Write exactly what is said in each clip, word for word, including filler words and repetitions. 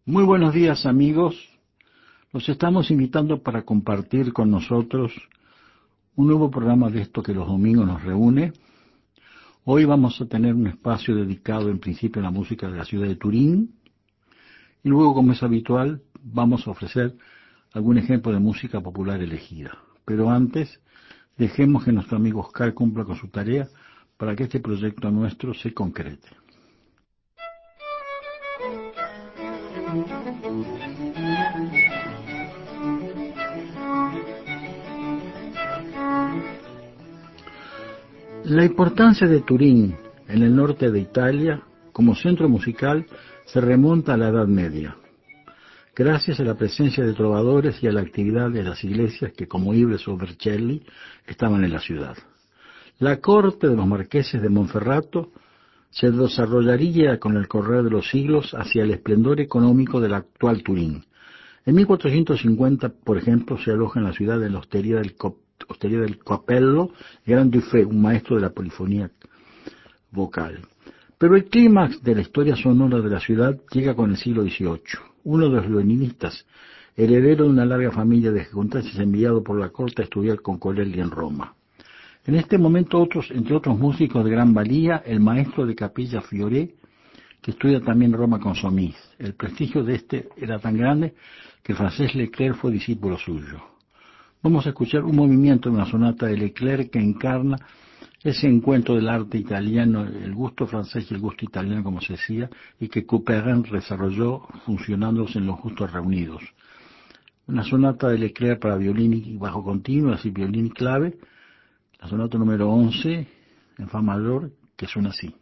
Muy buenos días amigos, los estamos invitando para compartir con nosotros un nuevo programa de esto que los domingos nos reúne. Hoy vamos a tener un espacio dedicado en principio a la música de la ciudad de Turín y luego, como es habitual, vamos a ofrecer algún ejemplo de música popular elegida. Pero antes, dejemos que nuestro amigo Oscar cumpla con su tarea para que este proyecto nuestro se concrete. La importancia de Turín, en el norte de Italia, como centro musical, se remonta a la Edad Media, gracias a la presencia de trovadores y a la actividad de las iglesias que, como Ives o Vercelli, estaban en la ciudad. La corte de los marqueses de Monferrato se desarrollaría con el correr de los siglos hacia el esplendor económico del actual Turín. En mil cuatrocientos cincuenta, por ejemplo, se aloja en la ciudad de la hostería del, Cop hostería del Capello, Gran Dufay, un maestro de la polifonía vocal. Pero el clímax de la historia sonora de la ciudad llega con el siglo dieciocho. Uno de los violinistas, heredero de una larga familia de ejecutantes, es enviado por la corte a estudiar con Corelli en Roma. En este momento, otros, entre otros músicos de gran valía, el maestro de capilla Fioré, que estudia también en Roma con Somis. El prestigio de este era tan grande que el francés Leclerc fue discípulo suyo. Vamos a escuchar un movimiento de una sonata de Leclerc que encarna ese encuentro del arte italiano, el gusto francés y el gusto italiano, como se decía, y que Couperin desarrolló funcionándose en los gustos reunidos. Una sonata de Leclerc para violín y bajo continuo, así violín y clave, la sonata número once, en fa mayor, que suena así.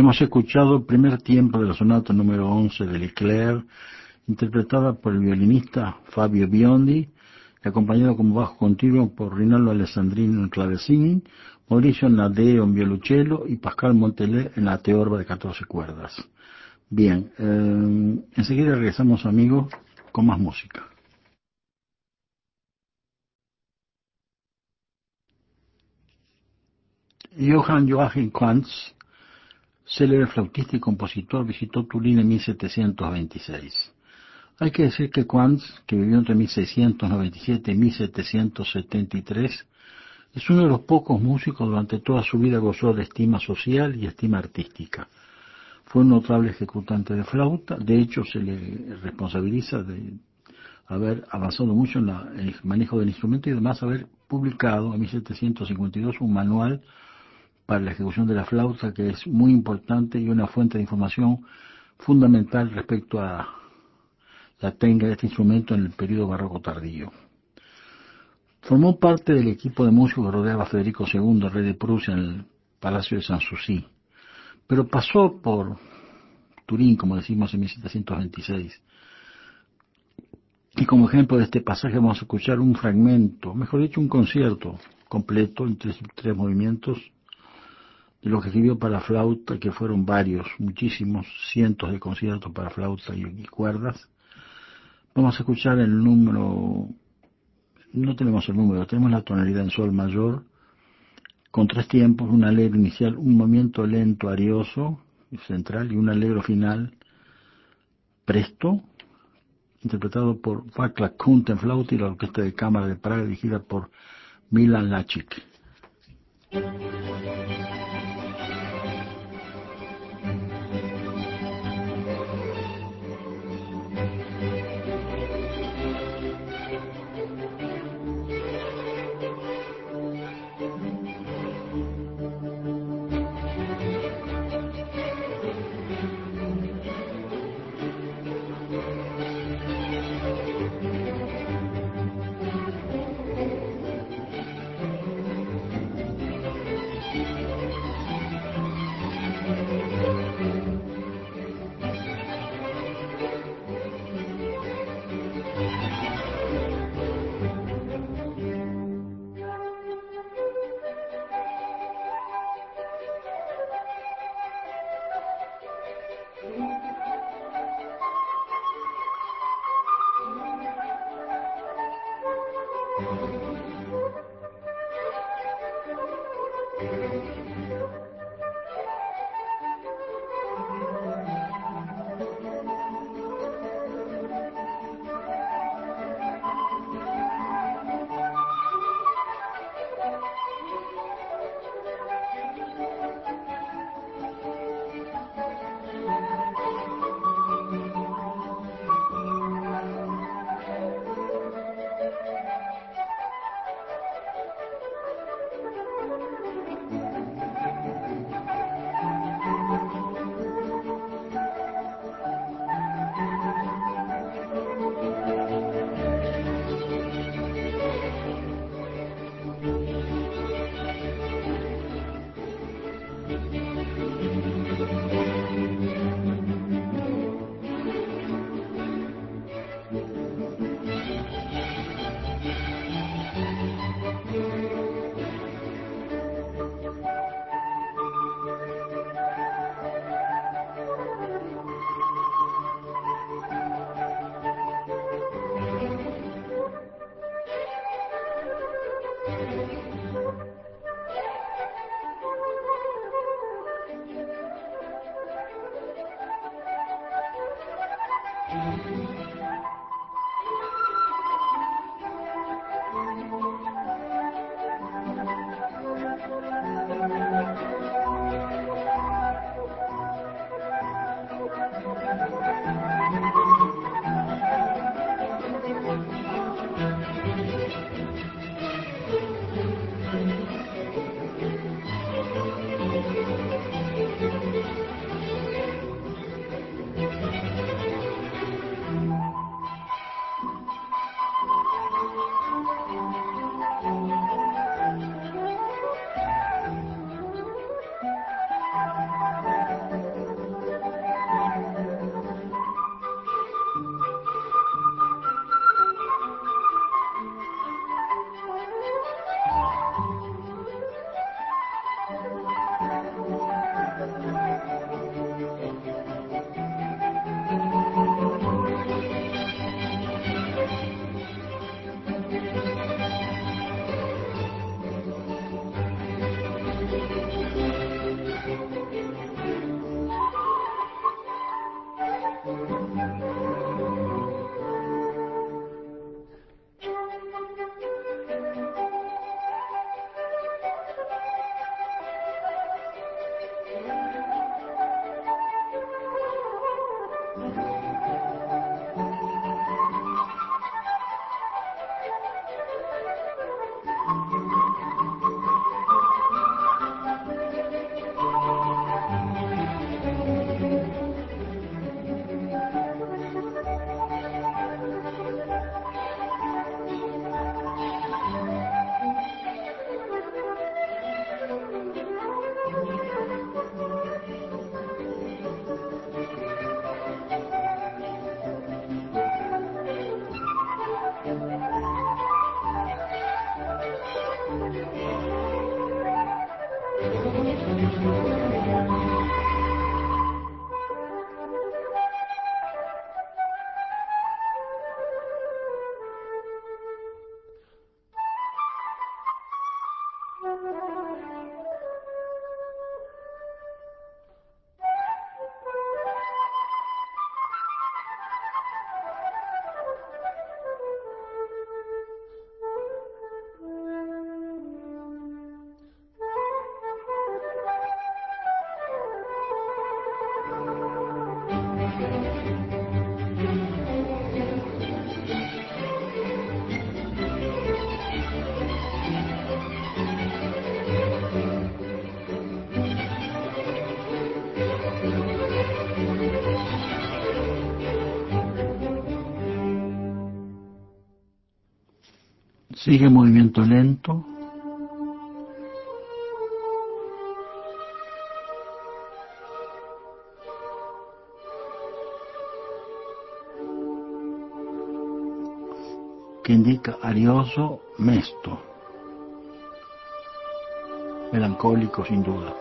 Hemos escuchado el primer tiempo de la sonata número once de Leclerc, interpretada por el violinista Fabio Biondi, y acompañado como bajo continuo por Rinaldo Alessandrino en clavecín, Mauricio Nadeo en violonchelo y Pascal Montelet en la teorba de catorce cuerdas. Bien, eh, enseguida regresamos, amigos, con más música. Johann Joachim Quantz, célebre flautista y compositor, visitó Turín en mil setecientos veintiséis. Hay que decir que Quantz, que vivió entre mil seiscientos noventa y siete y mil setecientos setenta y tres, es uno de los pocos músicos durante toda su vida gozó de estima social y estima artística. Fue un notable ejecutante de flauta, de hecho se le responsabiliza de haber avanzado mucho en, la, en el manejo del instrumento y además haber publicado en mil setecientos cincuenta y dos un manual para la ejecución de la flauta que es muy importante y una fuente de información fundamental respecto a la técnica de este instrumento en el periodo barroco tardío. Formó parte del equipo de músicos que rodeaba a Federico segundo, rey de Prusia, en el Palacio de Sanssouci, pero pasó por Turín, como decimos, en mil setecientos veintiséis. Y como ejemplo de este pasaje vamos a escuchar un fragmento, mejor dicho, un concierto completo en tres, tres movimientos de lo que escribió para flauta, que fueron varios, muchísimos, cientos de conciertos para flauta y, y cuerdas. Vamos a escuchar el número, no tenemos el número, tenemos la tonalidad en sol mayor, con tres tiempos, un allegro inicial, un movimiento lento arioso central y un allegro final presto, interpretado por Václav Kunt en flauta y la Orquesta de Cámara de Praga dirigida por Milan Lačić. Sigue movimiento lento. Que indica arioso, mesto. Melancólico sin duda.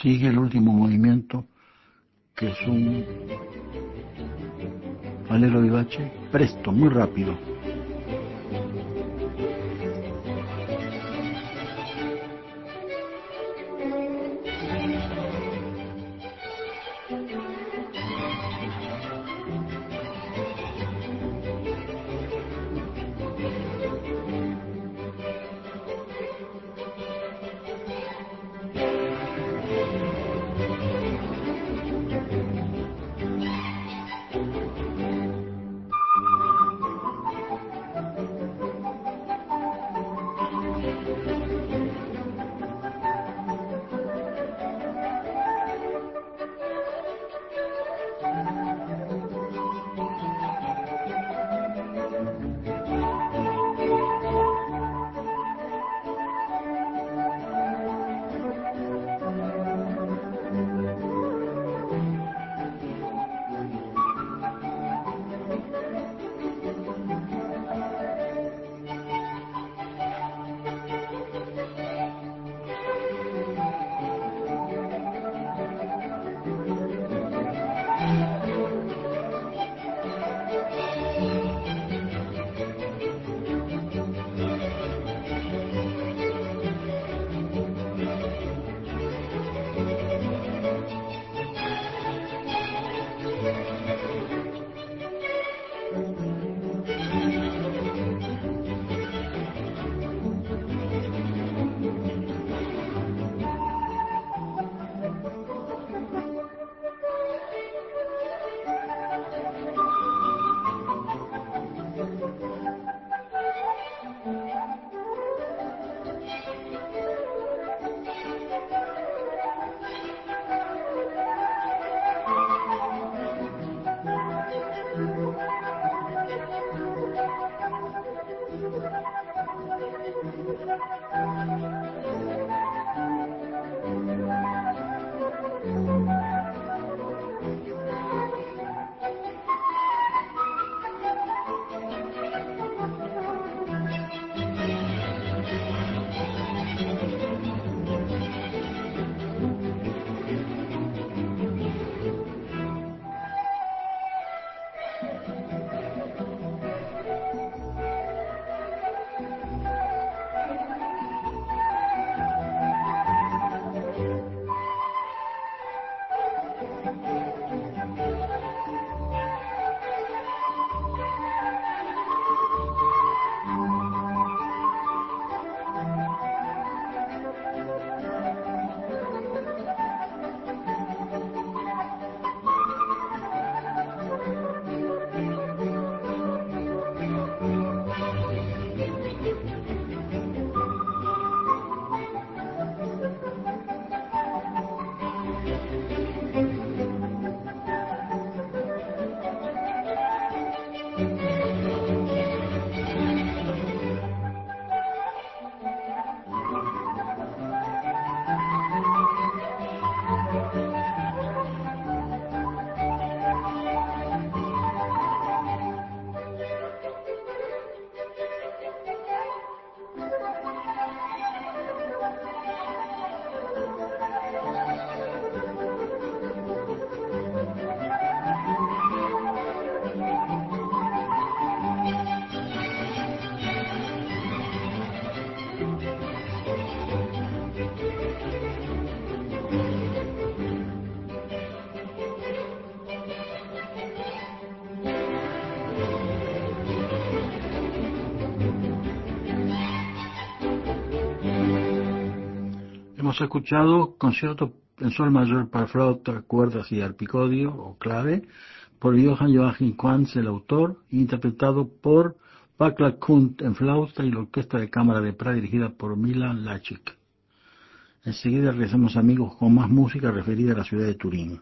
Sigue el último movimiento, que es un allegro vivace, presto, muy rápido. Hemos escuchado concierto en sol mayor para flauta, cuerdas y arpicodio o clave por Johann Joachim Quantz, el autor, interpretado por Václav Kunt en flauta y la orquesta de cámara de Praga dirigida por Milan Lačić. Enseguida regresamos, amigos, con más música referida a la ciudad de Turín.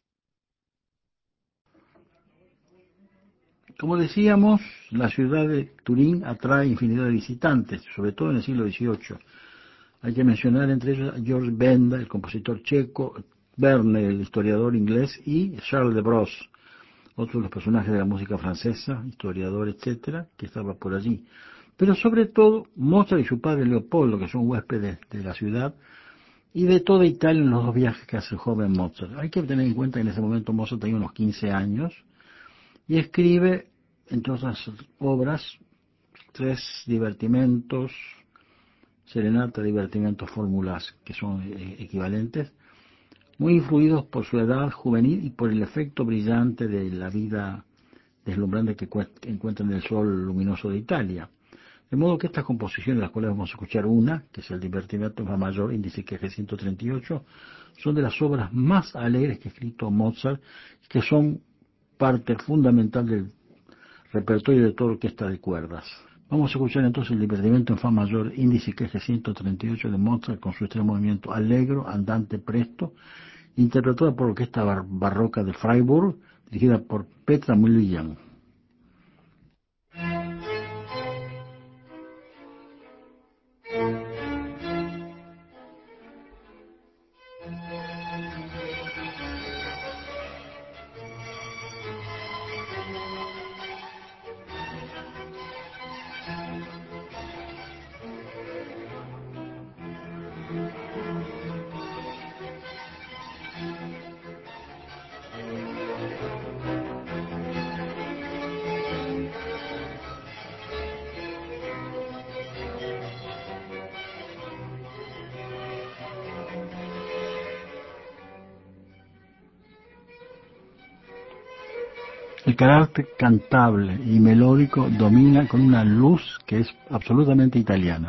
Como decíamos, la ciudad de Turín atrae infinidad de visitantes, sobre todo en el siglo dieciocho. Hay que mencionar entre ellos a George Benda, el compositor checo, Verne, el historiador inglés, y Charles de Bros, otro de los personajes de la música francesa, historiador, etcétera, que estaba por allí. Pero sobre todo, Mozart y su padre Leopoldo, que son huéspedes de la ciudad, y de toda Italia en los dos viajes que hace el joven Mozart. Hay que tener en cuenta que en ese momento Mozart tenía unos quince años y escribe, entre otras obras, tres divertimentos, serenata, divertimentos, fórmulas, que son eh, equivalentes, muy influidos por su edad juvenil y por el efecto brillante de la vida deslumbrante que encuentra en el sol luminoso de Italia. De modo que estas composiciones, las cuales vamos a escuchar una, que es el Divertimento en Fa mayor, índice que G ciento treinta y ocho, son de las obras más alegres que ha escrito Mozart, que son parte fundamental del repertorio de toda orquesta de cuerdas. Vamos a escuchar entonces el Divertimento en Fa mayor, índice que G ciento treinta y ocho de Mozart, con su extremo movimiento allegro, andante, presto, interpretada por la Orquesta Bar Barroca de Freiburg, dirigida por Petra Mulian. El carácter cantable y melódico domina con una luz que es absolutamente italiana.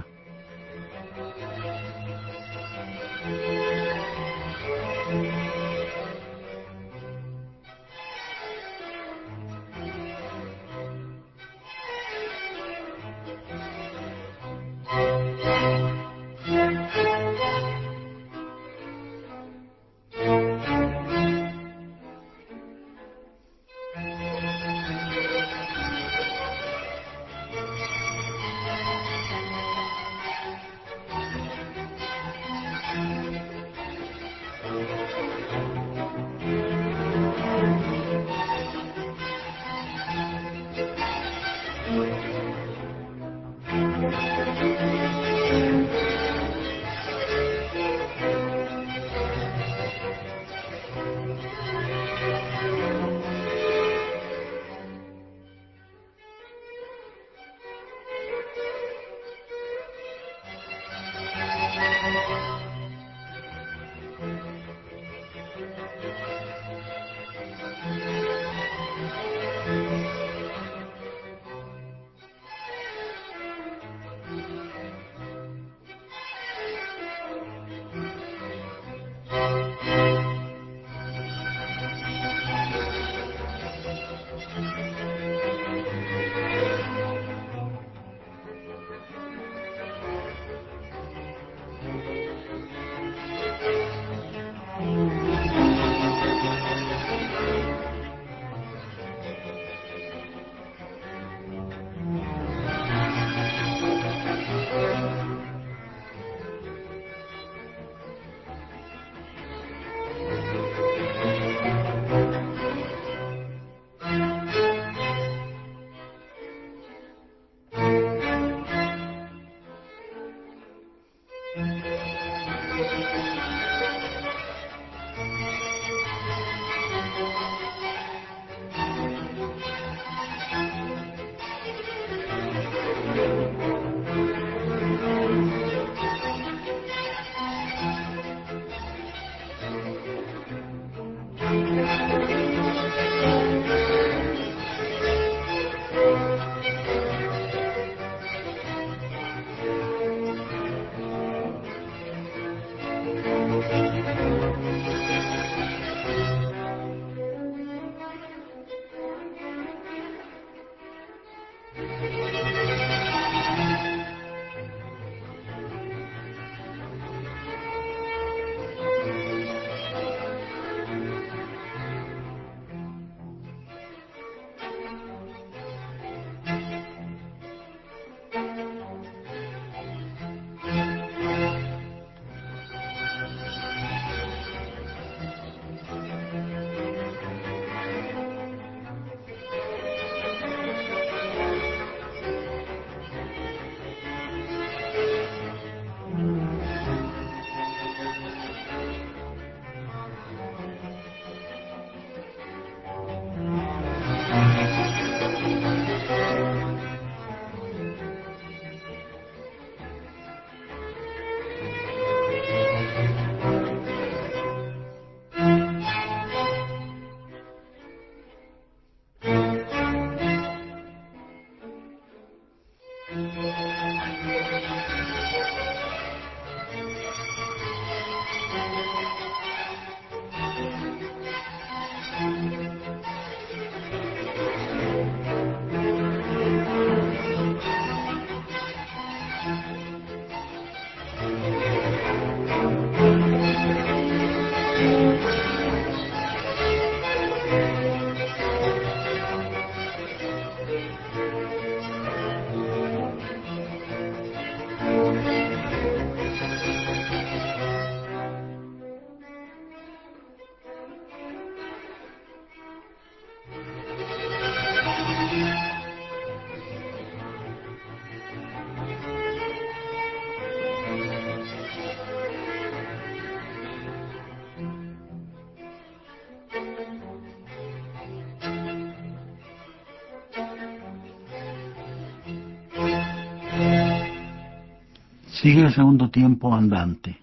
Sigue el segundo tiempo andante.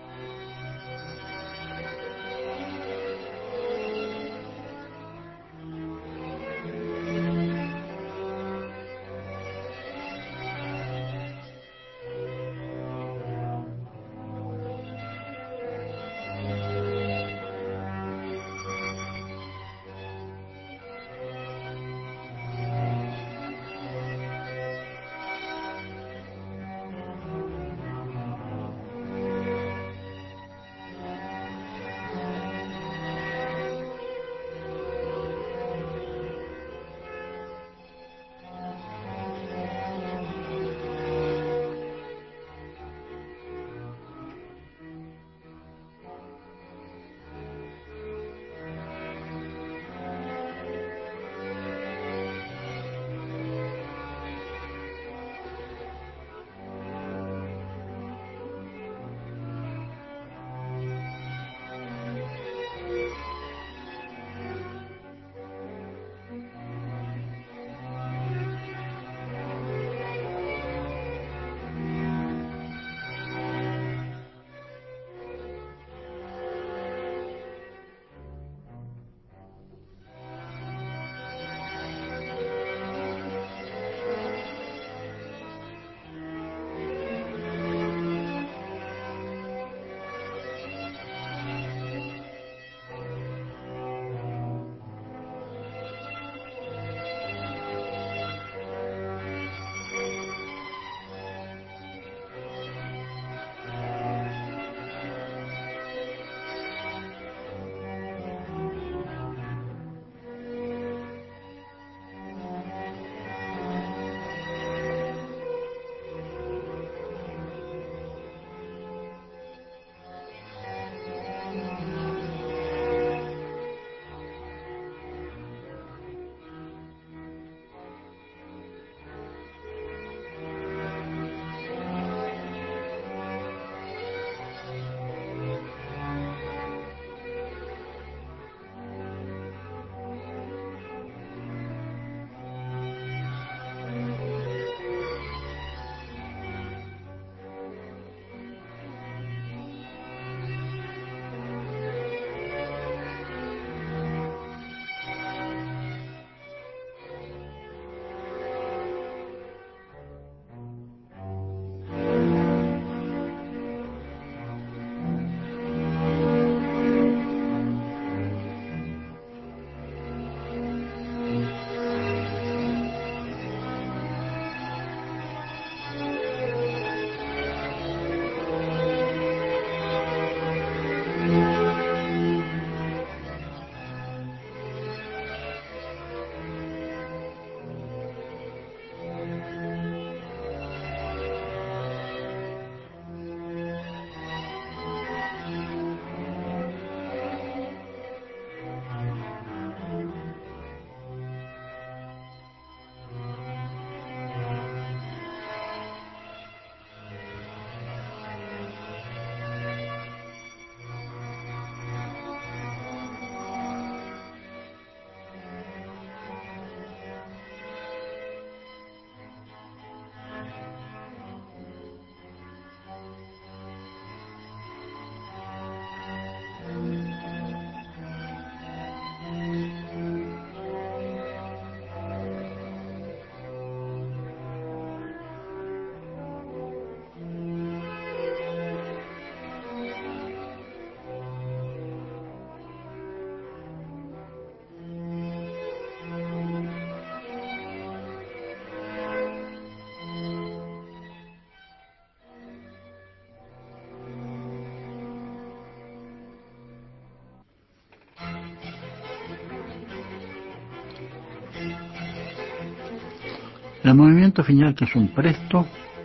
El movimiento final, que es un presto,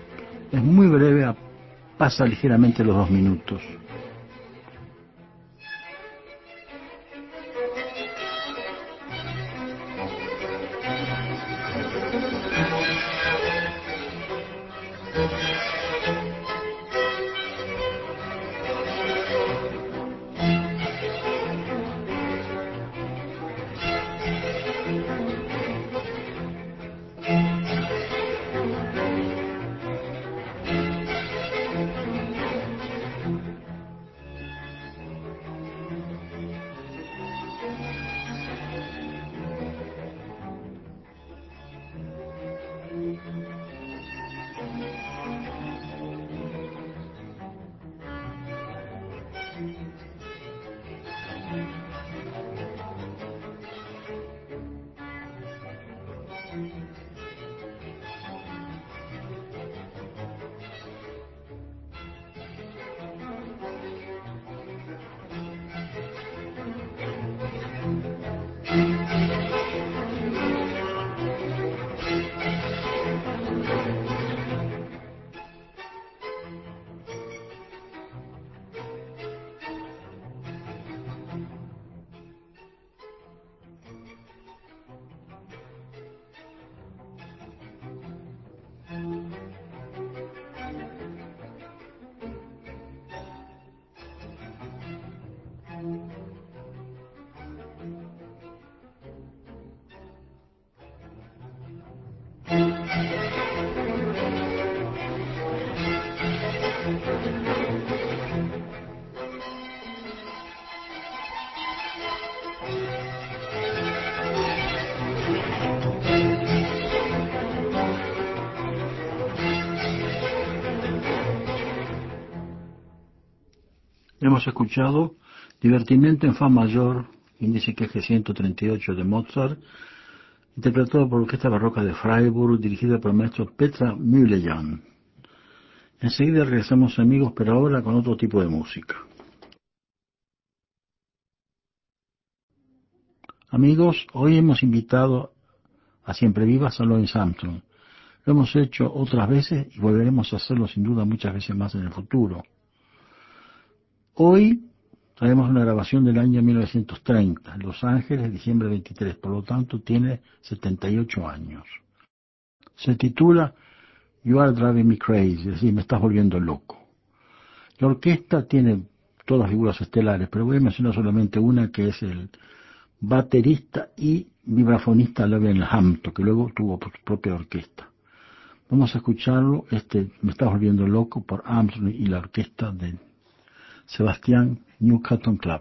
es muy breve, pasa ligeramente los dos minutos. Hemos escuchado Divertimento en Fa mayor, índice que G ciento treinta y ocho de Mozart, interpretado por la Orquesta Barroca de Freiburg, dirigida por el maestro Petra Mühlejahn. Enseguida regresamos, amigos, pero ahora con otro tipo de música. Amigos, hoy hemos invitado a Siempre Vivas a Louis Armstrong. Lo hemos hecho otras veces y volveremos a hacerlo sin duda muchas veces más en el futuro. Hoy traemos una grabación del año mil novecientos treinta, Los Ángeles, diciembre veintitrés, por lo tanto tiene setenta y ocho años. Se titula You Are Driving Me Crazy, es decir, me estás volviendo loco. La orquesta tiene todas figuras estelares, pero voy a mencionar solamente una, que es el baterista y vibrafonista Levin Hampton, que luego tuvo su propia orquesta. Vamos a escucharlo, este Me estás volviendo loco, por Armstrong y la orquesta de Sebastián Newcastle Club.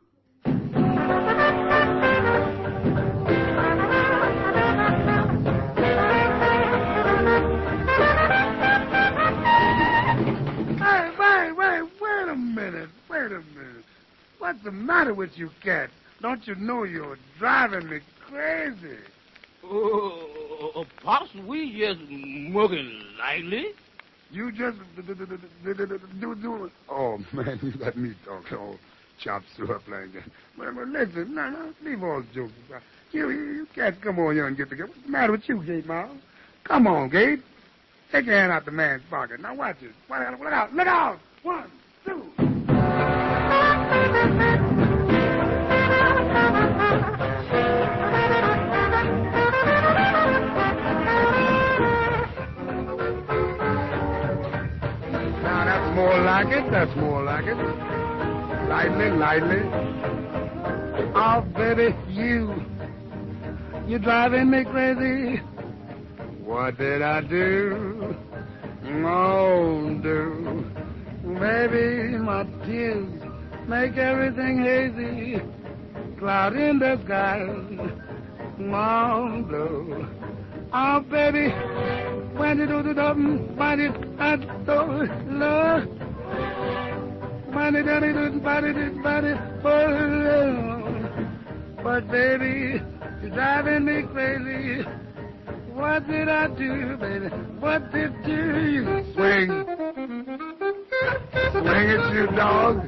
Hey, wait, wait, wait a minute, wait a minute. What's the matter with you, cat? Don't you know you're driving me crazy? Oh, uh, Pops, we just mugging lightly. You just do do. Oh man, you got me talking all chop up like that. Well, well, listen, no, no, leave all jokes. You, you, you can't come on here and get together. What's the matter with you, Gate Miles? Come on, Gate. Take your hand out the man's pocket. Now watch it. Look out! Look out! One, two. More like it, that's more like it. Lightly, lightly. Oh, baby, you, you're driving me crazy. What did I do? Oh, do. Baby, my tears make everything hazy. Cloud in the sky, oh, blue. Oh, baby, when you do the dumb, body, I do love. Body, body, body, body, body, but baby, you're driving me crazy. What did I do, baby? What did you swing? Swing it, you dog.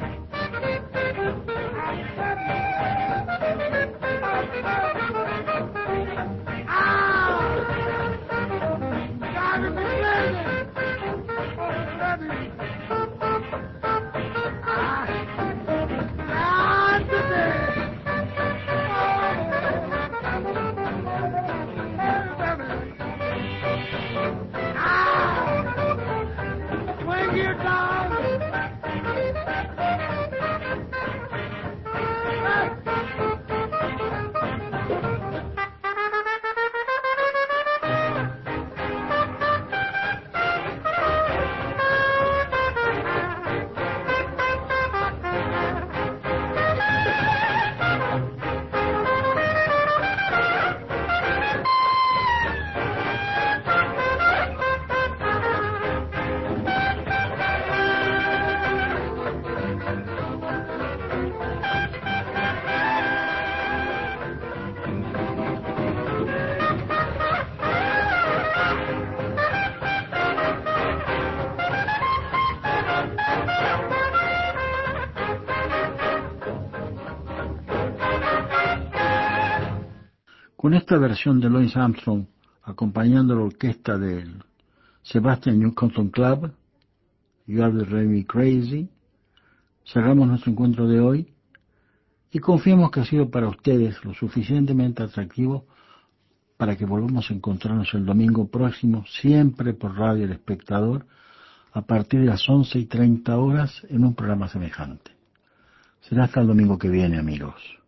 Con esta versión de Louis Armstrong, acompañando la orquesta del Sebastian Newcomb Club, You Are the Drive Me Crazy, cerramos nuestro encuentro de hoy y confiamos que ha sido para ustedes lo suficientemente atractivo para que volvamos a encontrarnos el domingo próximo, siempre por Radio El Espectador, a partir de las once y treinta horas en un programa semejante. Será hasta el domingo que viene, amigos.